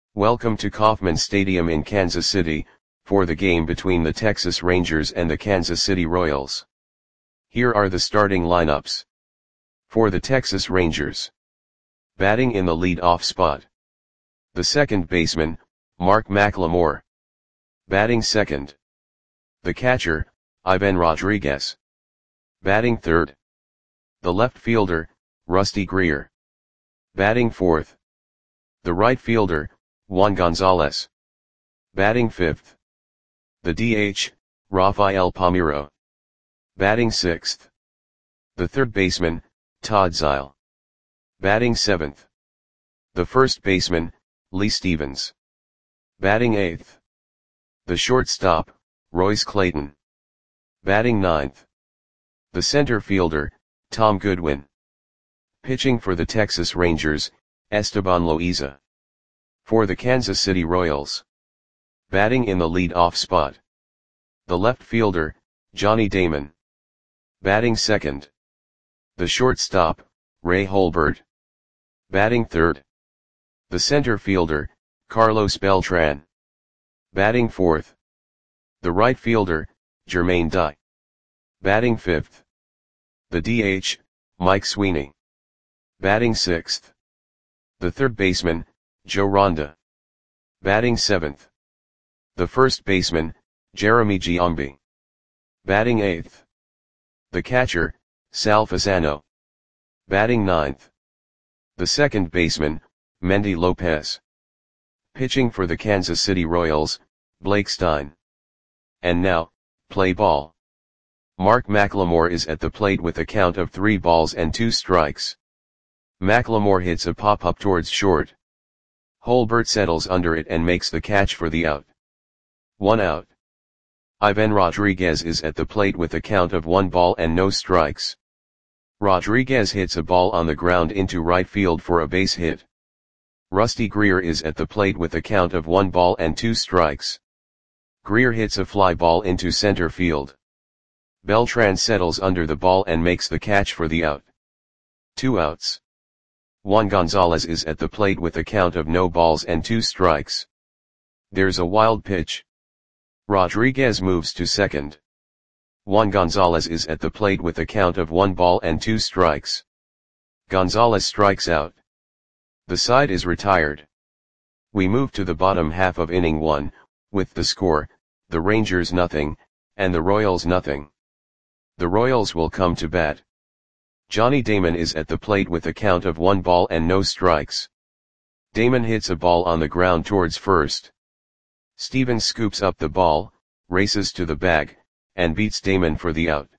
Welcome to Kauffman Stadium in Kansas City, for the game between the Texas Rangers and the Kansas City Royals. Here are the starting lineups. For the Texas Rangers. Batting in the lead-off spot. The second baseman, Mark McLemore. Batting second. The catcher, Ivan Rodriguez. Batting third. The left fielder, Rusty Greer. Batting fourth. The right fielder, Juan Gonzalez. Batting fifth. The DH, Rafael Palmeiro. Batting sixth. The third baseman, Todd Zeile. Batting seventh. The first baseman, Lee Stevens. Batting eighth. The shortstop, Royce Clayton. Batting ninth. The center fielder, Tom Goodwin. Pitching for the Texas Rangers, Esteban Loaiza. For the Kansas City Royals. Batting in the lead-off spot. The left fielder, Johnny Damon. Batting second. The shortstop, Ray Holbert. Batting third. The center fielder, Carlos Beltran. Batting fourth. The right fielder, Jermaine Dye. Batting fifth. The DH, Mike Sweeney. Batting sixth. The third baseman, Joe Ronda. Batting seventh. The first baseman, Jeremy Giambi. Batting eighth. The catcher, Sal Fasano. Batting ninth. The second baseman, Mendy Lopez. Pitching for the Kansas City Royals, Blake Stein. And now, play ball. Mark McLemore is at the plate with a count of 3 balls and 2 strikes. McLemore hits a pop-up towards short. Holbert settles under it and makes the catch for the out. 1 out. Ivan Rodriguez is at the plate with a count of 1 ball and no strikes. Rodriguez hits a ball on the ground into right field for a base hit. Rusty Greer is at the plate with a count of 1 ball and 2 strikes. Greer hits a fly ball into center field. Beltran settles under the ball and makes the catch for the out. 2 outs. Juan Gonzalez is at the plate with a count of no balls and 2 strikes. There's a wild pitch. Rodriguez moves to second. Juan Gonzalez is at the plate with a count of 1 ball and 2 strikes. Gonzalez strikes out. The side is retired. We move to the bottom half of inning 1, with the score, the Rangers nothing, and the Royals nothing. The Royals will come to bat. Johnny Damon is at the plate with a count of 1 ball and no strikes. Damon hits a ball on the ground towards first. Stevens scoops up the ball, races to the bag, and beats Damon for the out.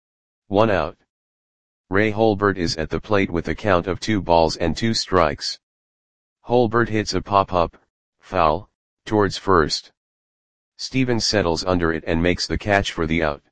1 out. Ray Holbert is at the plate with a count of 2 balls and 2 strikes. Holbert hits a pop-up, foul, towards first. Stevens settles under it and makes the catch for the out.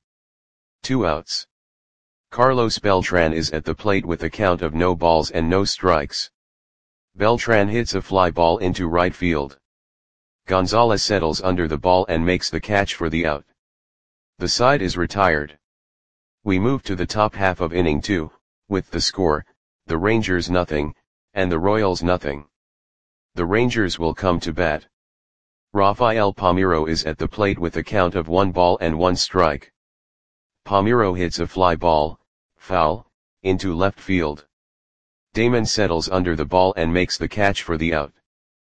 2 outs. Carlos Beltran is at the plate with a count of no balls and no strikes. Beltran hits a fly ball into right field. Gonzalez settles under the ball and makes the catch for the out. The side is retired. We move to the top half of inning 2, with the score, the Rangers nothing, and the Royals nothing. The Rangers will come to bat. Rafael Palmeiro is at the plate with a count of 1 ball and 1 strike. Palmeiro hits a fly ball, foul, into left field. Damon settles under the ball and makes the catch for the out.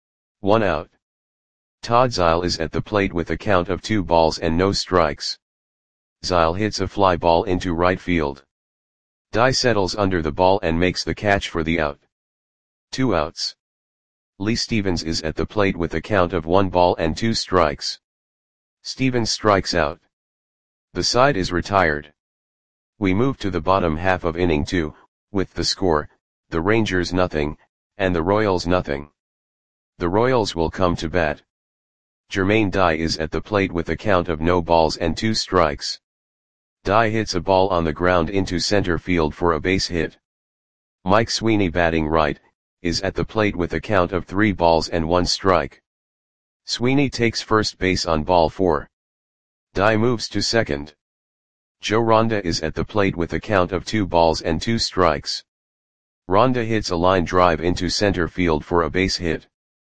1 out. Todd Zeile is at the plate with a count of 2 balls and no strikes. Zeile hits a fly ball into right field. Dye settles under the ball and makes the catch for the out. 2 outs. Lee Stevens is at the plate with a count of 1 ball and 2 strikes. Stevens strikes out. The side is retired. We move to the bottom half of inning 2, with the score, the Rangers nothing, and the Royals nothing. The Royals will come to bat. Jermaine Dye is at the plate with a count of no balls and 2 strikes. Dye hits a ball on the ground into center field for a base hit. Mike Sweeney, batting right, is at the plate with a count of 3 balls and 1 strike. Sweeney takes first base on ball 4. Dye moves to second. Joe Ronda is at the plate with a count of 2 balls and 2 strikes. Ronda hits a line drive into center field for a base hit.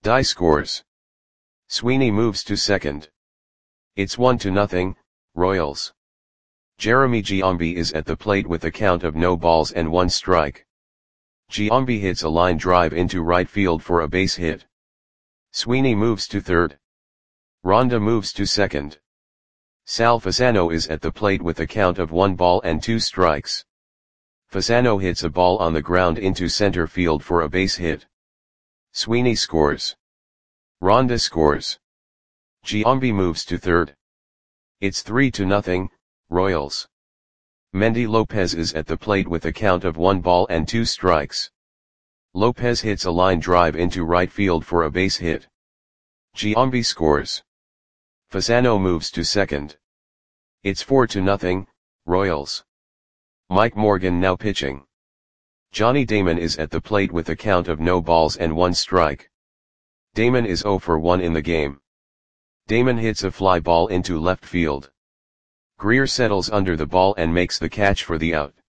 Dye scores. Sweeney moves to second. It's 1-0, Royals. Jeremy Giambi is at the plate with a count of no balls and 1 strike. Giambi hits a line drive into right field for a base hit. Sweeney moves to third. Ronda moves to second. Sal Fasano is at the plate with a count of 1 ball and 2 strikes. Fasano hits a ball on the ground into center field for a base hit. Sweeney scores. Ronda scores. Giambi moves to third. It's 3-0, Royals. Mendy Lopez is at the plate with a count of 1 ball and 2 strikes. Lopez hits a line drive into right field for a base hit. Giambi scores. Fasano moves to second. It's 4-0, Royals. Mike Morgan now pitching. Johnny Damon is at the plate with a count of no balls and 1 strike. Damon is 0 for 1 in the game. Damon hits a fly ball into left field. Greer settles under the ball and makes the catch for the out.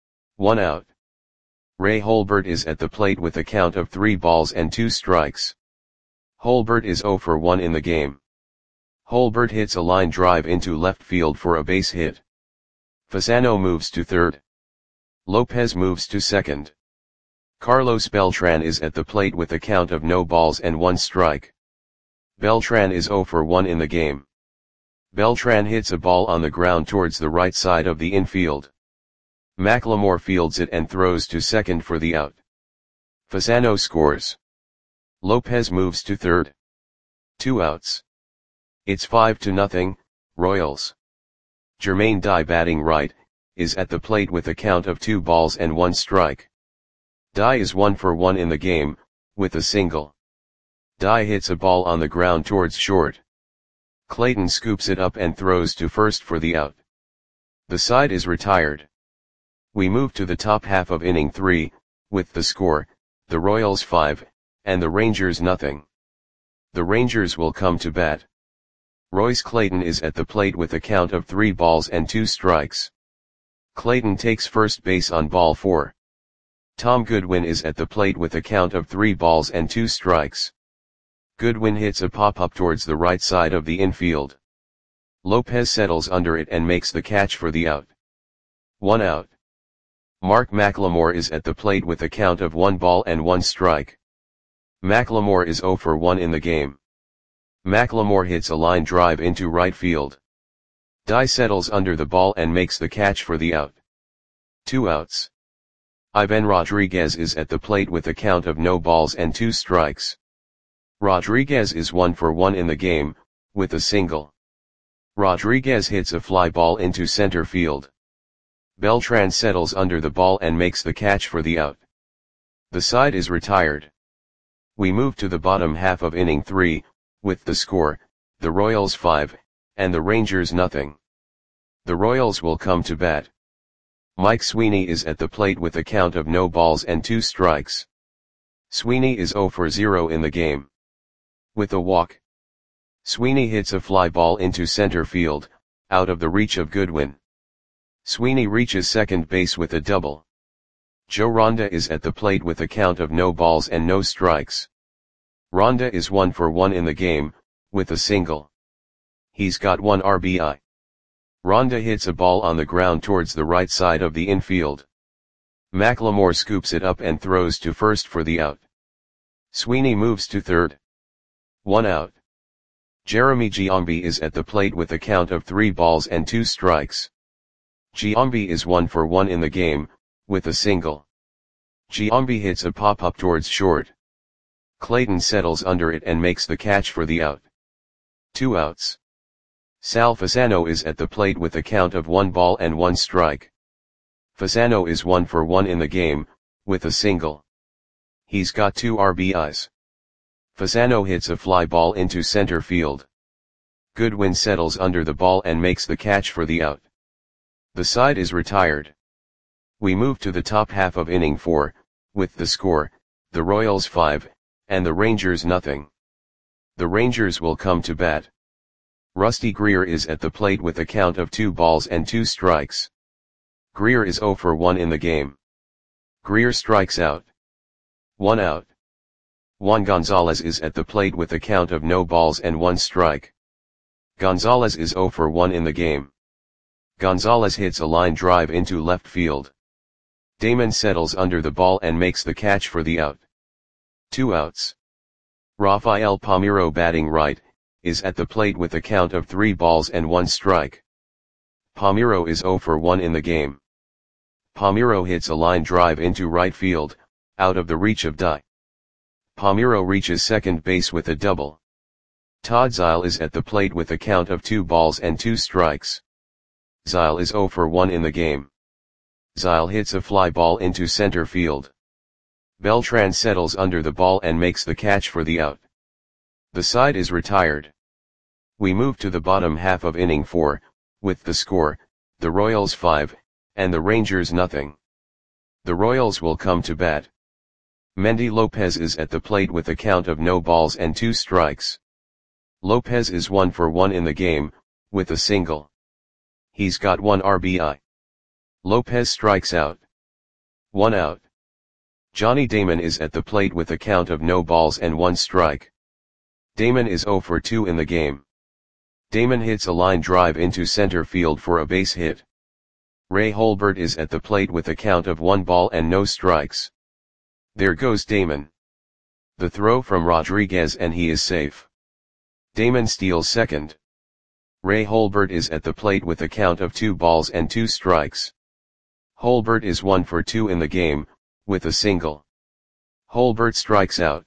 1 out. Ray Holbert is at the plate with a count of 3 balls and 2 strikes. Holbert is 0 for 1 in the game. Holbert hits a line drive into left field for a base hit. Fasano moves to third. Lopez moves to second. Carlos Beltran is at the plate with a count of no balls and 1 strike. Beltran is 0 for 1 in the game. Beltran hits a ball on the ground towards the right side of the infield. McLemore fields it and throws to second for the out. Fasano scores. Lopez moves to third. 2 outs. It's 5-0, Royals. Jermaine Dye batting right, is at the plate with a count of 2 balls and 1 strike. Dye is 1 for 1 in the game, with a single. Dye hits a ball on the ground towards short. Clayton scoops it up and throws to first for the out. The side is retired. We move to the top half of inning 3, with the score, the Royals 5, and the Rangers nothing. The Rangers will come to bat. Royce Clayton is at the plate with a count of 3 balls and 2 strikes. Clayton takes first base on ball 4. Tom Goodwin is at the plate with a count of 3 balls and 2 strikes. Goodwin hits a pop-up towards the right side of the infield. Lopez settles under it and makes the catch for the out. 1 out. Mark McLemore is at the plate with a count of 1 ball and 1 strike. McLemore is 0 for 1 in the game. McLemore hits a line drive into right field. Dye settles under the ball and makes the catch for the out. 2 outs. Ivan Rodriguez is at the plate with a count of no balls and 2 strikes. Rodriguez is 1 for 1 in the game, with a single. Rodriguez hits a fly ball into center field. Beltran settles under the ball and makes the catch for the out. The side is retired. We move to the bottom half of inning 3, with the score, the Royals 5, and the Rangers nothing. The Royals will come to bat. Mike Sweeney is at the plate with a count of no balls and 2 strikes. Sweeney is 0 for 0 in the game. With a walk. Sweeney hits a fly ball into center field, out of the reach of Goodwin. Sweeney reaches second base with a double. Joe Ronda is at the plate with a count of no balls and no strikes. Ronda is 1 for 1 in the game, with a single. He's got 1 RBI. Ronda hits a ball on the ground towards the right side of the infield. McLemore scoops it up and throws to first for the out. Sweeney moves to third. 1 out. Jeremy Giambi is at the plate with a count of 3 balls and 2 strikes. Giambi is 1 for 1 in the game, with a single. Giambi hits a pop-up towards short. Clayton settles under it and makes the catch for the out. 2 outs. Sal Fasano is at the plate with a count of 1 ball and 1 strike. Fasano is 1 for 1 in the game, with a single. He's got 2 RBIs. Fasano hits a fly ball into center field. Goodwin settles under the ball and makes the catch for the out. The side is retired. We move to the top half of inning 4, with the score, the Royals 5, and the Rangers nothing. The Rangers will come to bat. Rusty Greer is at the plate with a count of 2 balls and 2 strikes. Greer is 0 for 1 in the game. Greer strikes out. 1 out. Juan Gonzalez is at the plate with a count of no balls and 1 strike. Gonzalez is 0 for 1 in the game. Gonzalez hits a line drive into left field. Damon settles under the ball and makes the catch for the out. 2 outs. Rafael Palmeiro, batting right, is at the plate with a count of 3 balls and 1 strike. Palmeiro is 0 for 1 in the game. Palmeiro hits a line drive into right field, out of the reach of Dye. Palmeiro reaches second base with a double. Todd Zeile is at the plate with a count of 2 balls and 2 strikes. Zeile is 0 for 1 in the game. Zeile hits a fly ball into center field. Beltran settles under the ball and makes the catch for the out. The side is retired. We move to the bottom half of inning 4, with the score, the Royals 5, and the Rangers nothing. The Royals will come to bat. Mendy Lopez is at the plate with a count of no balls and 2 strikes. Lopez is 1 for 1 in the game, with a single. He's got 1 RBI. Lopez strikes out. 1 out. Johnny Damon is at the plate with a count of no balls and 1 strike. Damon is 0 for 2 in the game. Damon hits a line drive into center field for a base hit. Ray Holbert is at the plate with a count of 1 ball and no strikes. There goes Damon. The throw from Rodriguez and he is safe. Damon steals second. Ray Holbert is at the plate with a count of 2 balls and 2 strikes. Holbert is 1 for 2 in the game, with a single. Holbert strikes out.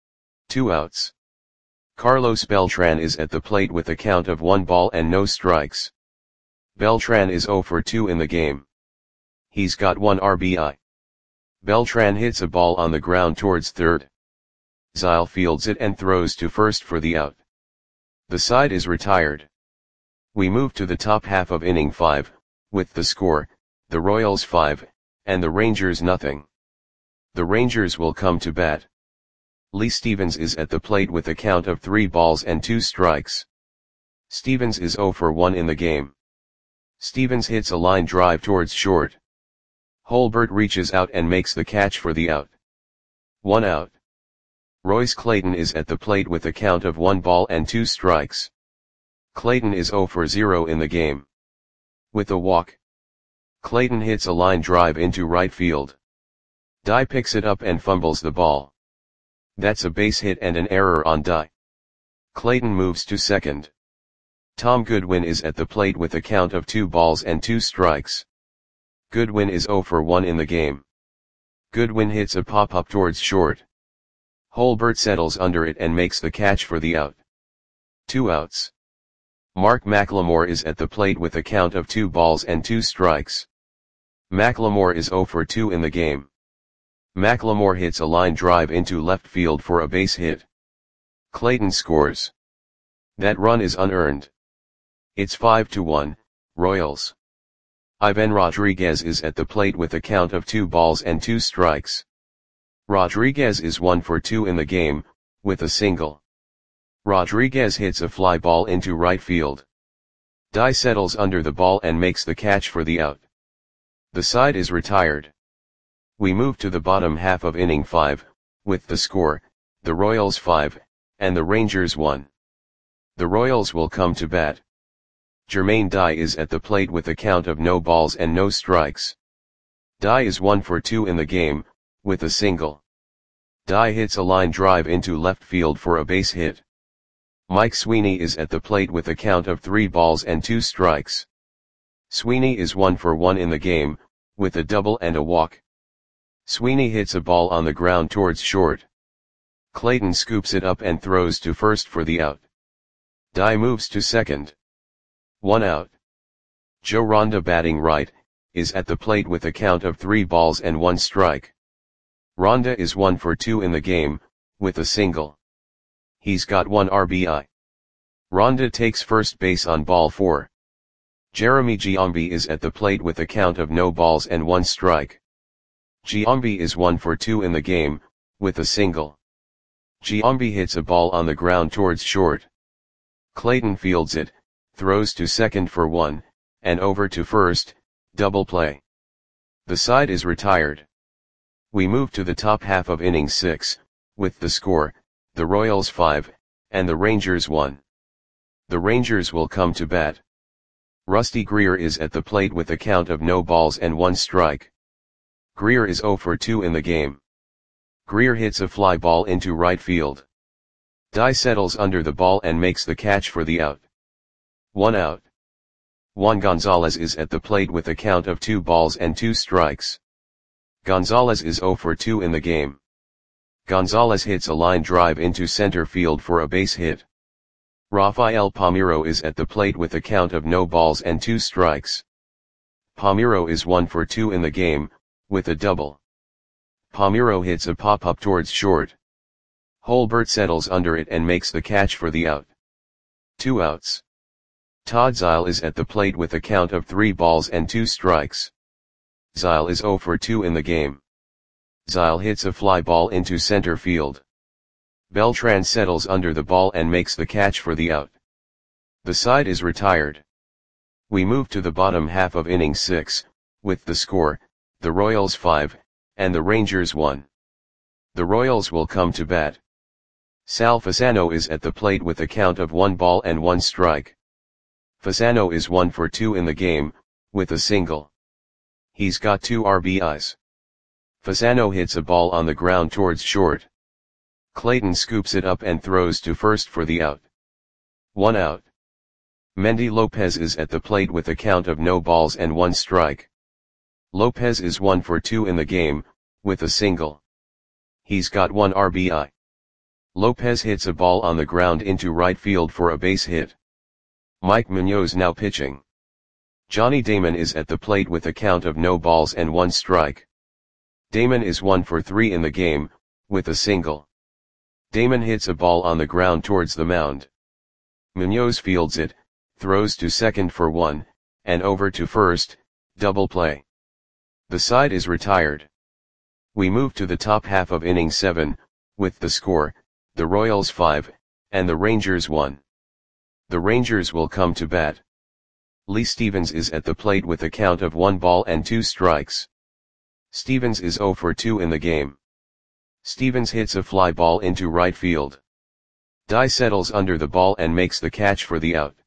2 outs. Carlos Beltran is at the plate with a count of 1 ball and no strikes. Beltran is 0 for 2 in the game. He's got 1 RBI. Beltran hits a ball on the ground towards third. Zeile fields it and throws to first for the out. The side is retired. We move to the top half of inning 5, with the score, the Royals 5, and the Rangers nothing. The Rangers will come to bat. Lee Stevens is at the plate with a count of 3 balls and 2 strikes. Stevens is 0 for 1 in the game. Stevens hits a line drive towards short. Holbert reaches out and makes the catch for the out. 1 out. Royce Clayton is at the plate with a count of 1 ball and 2 strikes. Clayton is 0 for 0 in the game. With a walk. Clayton hits a line drive into right field. Dye picks it up and fumbles the ball. That's a base hit and an error on Dye. Clayton moves to second. Tom Goodwin is at the plate with a count of 2 balls and 2 strikes. Goodwin is 0 for 1 in the game. Goodwin hits a pop-up towards short. Holbert settles under it and makes the catch for the out. 2 outs. Mark McLemore is at the plate with a count of 2 balls and 2 strikes. McLemore is 0 for 2 in the game. McLemore hits a line drive into left field for a base hit. Clayton scores. That run is unearned. It's 5-1, Royals. Ivan Rodriguez is at the plate with a count of 2 balls and 2 strikes. Rodriguez is 1 for 2 in the game, with a single. Rodriguez hits a fly ball into right field. Dye settles under the ball and makes the catch for the out. The side is retired. We move to the bottom half of inning 5, with the score, the Royals 5, and the Rangers 1. The Royals will come to bat. Jermaine Dye is at the plate with a count of no balls and no strikes. Dye is 1 for 2 in the game, with a single. Dye hits a line drive into left field for a base hit. Mike Sweeney is at the plate with a count of 3 balls and 2 strikes. Sweeney is 1 for 1 in the game, with a double and a walk. Sweeney hits a ball on the ground towards short. Clayton scoops it up and throws to first for the out. Dye moves to second. 1 out. Joe Ronda, batting right, is at the plate with a count of 3 balls and 1 strike. Ronda is 1 for 2 in the game, with a single. He's got 1 RBI. Ronda takes first base on ball 4. Jeremy Giambi is at the plate with a count of no balls and 1 strike. Giambi is 1 for 2 in the game, with a single. Giambi hits a ball on the ground towards short. Clayton fields it, throws to second for 1, and over to first, double play. The side is retired. We move to the top half of inning 6, with the score, the Royals 5, and the Rangers 1. The Rangers will come to bat. Rusty Greer is at the plate with a count of no balls and 1 strike. Greer is 0 for 2 in the game. Greer hits a fly ball into right field. Dye settles under the ball and makes the catch for the out. 1 out. Juan Gonzalez is at the plate with a count of 2 balls and 2 strikes. Gonzalez is 0 for 2 in the game. Gonzalez hits a line drive into center field for a base hit. Rafael Palmeiro is at the plate with a count of no balls and 2 strikes. Palmeiro is 1 for 2 in the game, with a double. Palmeiro hits a pop-up towards short. Holbert settles under it and makes the catch for the out. 2 outs. Todd Zeile is at the plate with a count of 3 balls and 2 strikes. Zeile is 0 for 2 in the game. Zeile hits a fly ball into center field. Beltran settles under the ball and makes the catch for the out. The side is retired. We move to the bottom half of inning 6, with the score, the Royals 5, and the Rangers 1. The Royals will come to bat. Sal Fasano is at the plate with a count of 1 ball and 1 strike. Fasano is 1 for 2 in the game, with a single. He's got 2 RBIs. Fasano hits a ball on the ground towards short. Clayton scoops it up and throws to first for the out. 1 out. Mendy Lopez is at the plate with a count of no balls and 1 strike. Lopez is 1 for 2 in the game, with a single. He's got 1 RBI. Lopez hits a ball on the ground into right field for a base hit. Mike Munoz now pitching. Johnny Damon is at the plate with a count of no balls and 1 strike. Damon is 1 for 3 in the game, with a single. Damon hits a ball on the ground towards the mound. Munoz fields it, throws to second for 1, and over to first, double play. The side is retired. We move to the top half of inning 7, with the score, the Royals 5, and the Rangers 1. The Rangers will come to bat. Lee Stevens is at the plate with a count of 1 ball and 2 strikes. Stevens is 0 for 2 in the game. Stevens hits a fly ball into right field. Dye settles under the ball and makes the catch for the out.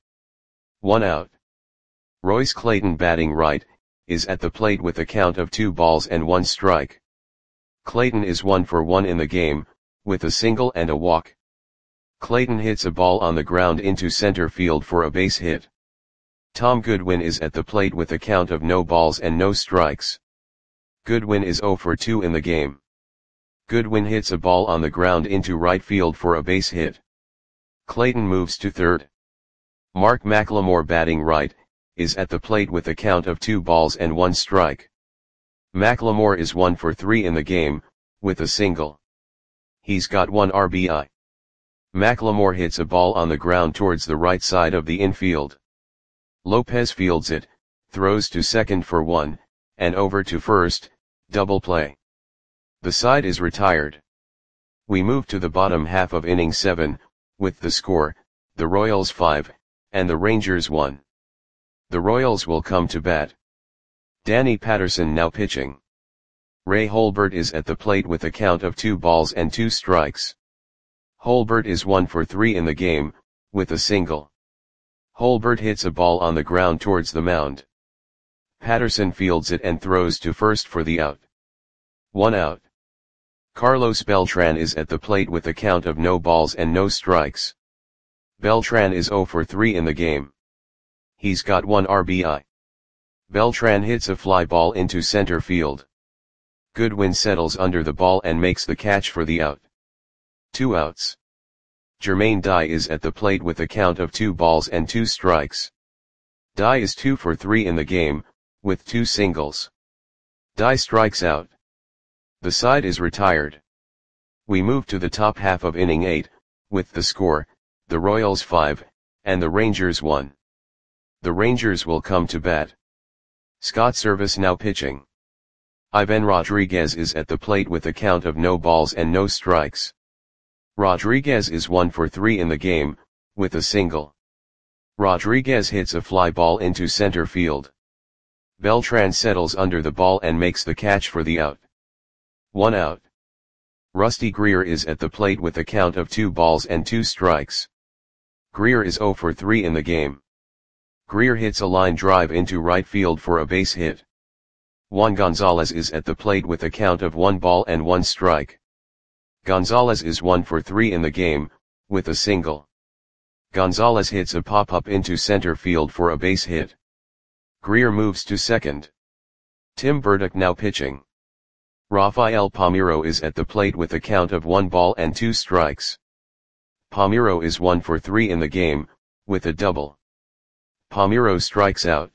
1 out. Royce Clayton batting right, is at the plate with a count of 2 balls and 1 strike. Clayton is 1 for 1 in the game, with a single and a walk. Clayton hits a ball on the ground into center field for a base hit. Tom Goodwin is at the plate with a count of no balls and no strikes. Goodwin is 0 for 2 in the game. Goodwin hits a ball on the ground into right field for a base hit. Clayton moves to third. Mark McLemore batting right, is at the plate with a count of 2 balls and 1 strike. McLemore is 1 for 3 in the game, with a single. He's got 1 RBI. McLemore hits a ball on the ground towards the right side of the infield. Lopez fields it, throws to second for 1, and over to first, double play. The side is retired. We move to the bottom half of inning 7, with the score, the Royals 5, and the Rangers 1. The Royals will come to bat. Danny Patterson now pitching. Ray Holbert is at the plate with a count of 2 balls and 2 strikes. Holbert is 1 for 3 in the game, with a single. Holbert hits a ball on the ground towards the mound. Patterson fields it and throws to first for the out. 1 out. Carlos Beltran is at the plate with a count of no balls and no strikes. Beltran is 0 for 3 in the game. He's got 1 RBI. Beltran hits a fly ball into center field. Goodwin settles under the ball and makes the catch for the out. 2 outs. Jermaine Dye is at the plate with a count of 2 balls and 2 strikes. Dye is 2 for 3 in the game, with 2 singles. Dye strikes out. The side is retired. We move to the top half of inning 8, with the score, the Royals 5, and the Rangers 1. The Rangers will come to bat. Scott Servais now pitching. Ivan Rodriguez is at the plate with a count of no balls and no strikes. Rodriguez is 1 for 3 in the game, with a single. Rodriguez hits a fly ball into center field. Beltran settles under the ball and makes the catch for the out. 1 out. Rusty Greer is at the plate with a count of 2 balls and 2 strikes. Greer is 0 for 3 in the game. Greer hits a line drive into right field for a base hit. Juan Gonzalez is at the plate with a count of 1 ball and 1 strike. Gonzalez is 1 for 3 in the game, with a single. Gonzalez hits a pop-up into center field for a base hit. Greer moves to second. Tim Burdick now pitching. Rafael Palmeiro is at the plate with a count of 1 ball and 2 strikes. Palmeiro is 1 for 3 in the game, with a double. Palmeiro strikes out.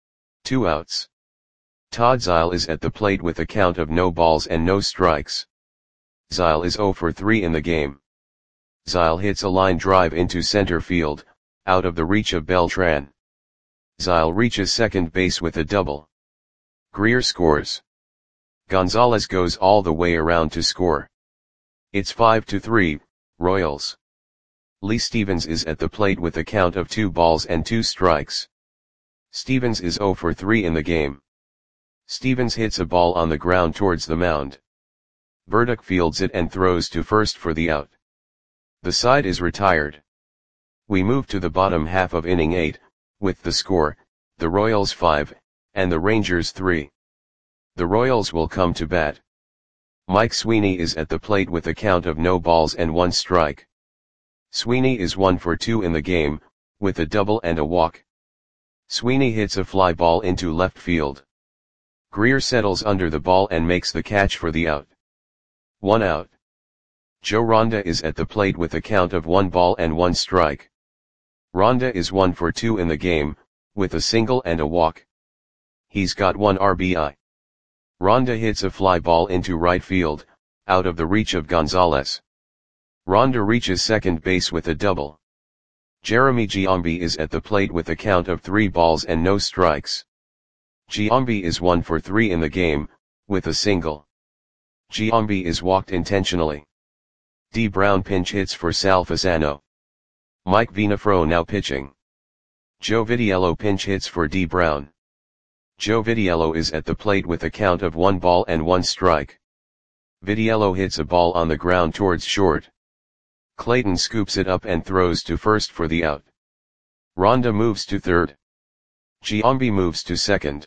2 outs. Todd Zeile is at the plate with a count of no balls and no strikes. Zeile is 0 for 3 in the game. Zeile hits a line drive into center field, out of the reach of Beltran. Zeile reaches second base with a double. Greer scores. Gonzalez goes all the way around to score. It's 5-3, Royals. Lee Stevens is at the plate with a count of 2 balls and 2 strikes. Stevens is 0 for 3 in the game. Stevens hits a ball on the ground towards the mound. Burdick fields it and throws to first for the out. The side is retired. We move to the bottom half of inning 8, with the score, the Royals 5, and the Rangers 3. The Royals will come to bat. Mike Sweeney is at the plate with a count of no balls and 1 strike. Sweeney is 1 for 2 in the game, with a double and a walk. Sweeney hits a fly ball into left field. Greer settles under the ball and makes the catch for the out. 1 out. Joe Ronda is at the plate with a count of 1 ball and 1 strike. Ronda is 1 for 2 in the game, with a single and a walk. He's got 1 RBI. Ronda hits a fly ball into right field, out of the reach of Gonzalez. Ronda reaches second base with a double. Jeremy Giambi is at the plate with a count of 3 balls and no strikes. Giambi is 1 for 3 in the game, with a single. Giambi is walked intentionally. D. Brown pinch hits for Sal Fasano. Mike Vinafro now pitching. Joe Vitiello pinch hits for D. Brown. Joe Vitiello is at the plate with a count of 1 ball and 1 strike. Vitiello hits a ball on the ground towards short. Clayton scoops it up and throws to first for the out. Ronda moves to third. Giambi moves to second.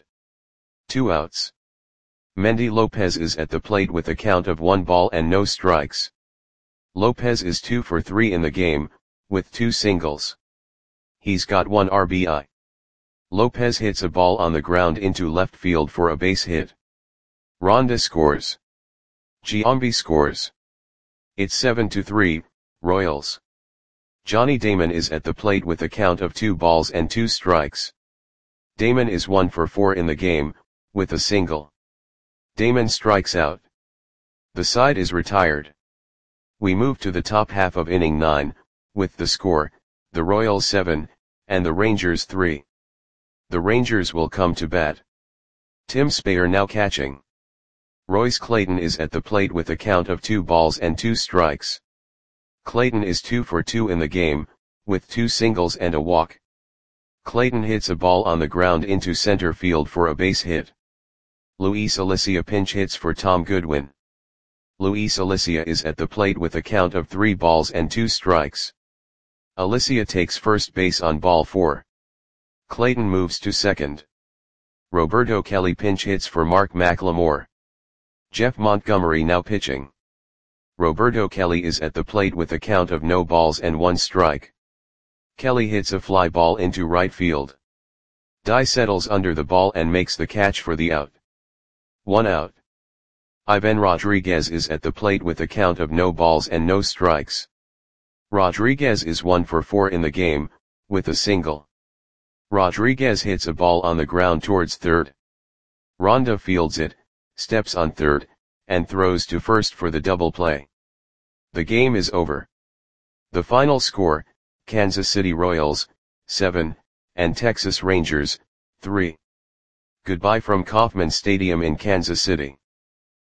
2 outs. Mendy Lopez is at the plate with a count of 1 ball and no strikes. Lopez is 2 for 3 in the game, with 2 singles. He's got 1 RBI. Lopez hits a ball on the ground into left field for a base hit. Ronda scores. Giambi scores. It's 7-3, Royals. Johnny Damon is at the plate with a count of 2 balls and 2 strikes. Damon is 1 for 4 in the game, with a single. Damon strikes out. The side is retired. We move to the top half of inning 9, with the score, the Royals 7, and the Rangers 3. The Rangers will come to bat. Tim Speyer now catching. Royce Clayton is at the plate with a count of 2 balls and 2 strikes. Clayton is 2 for 2 in the game, with 2 singles and a walk. Clayton hits a ball on the ground into center field for a base hit. Luis Alicia pinch hits for Tom Goodwin. Luis Alicia is at the plate with a count of 3 balls and 2 strikes. Alicia takes first base on ball 4. Clayton moves to second. Roberto Kelly pinch hits for Mark McLemore. Jeff Montgomery now pitching. Roberto Kelly is at the plate with a count of no balls and 1 strike. Kelly hits a fly ball into right field. Dye settles under the ball and makes the catch for the out. 1 out. Ivan Rodriguez is at the plate with a count of no balls and no strikes. Rodriguez is 1 for 4 in the game, with a single. Rodriguez hits a ball on the ground towards third. Ronda fields it, steps on third, and throws to first for the double play. The game is over. The final score, Kansas City Royals, 7, and Texas Rangers, 3. Goodbye from Kauffman Stadium in Kansas City.